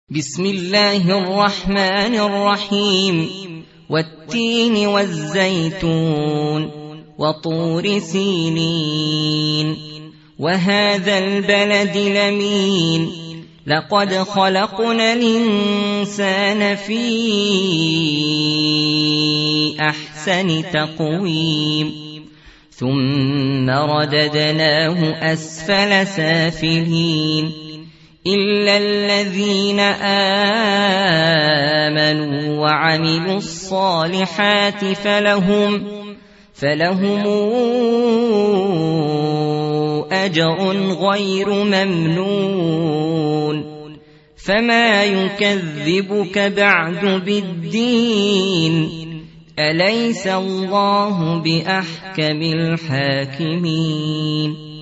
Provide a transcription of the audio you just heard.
بسم الله الرحمن الرحيم والتين والزيتون وطور سينين وهذا البلد الأمين لقد خلقنا الإنسان في أحسن تقويم ثم رددناه أسفل سافلين إلا الذين آمنوا وعملوا الصالحات فلهم أجر غير ممنون فما يكذبك بعد بالدين أليس الله بأحكم الحاكمين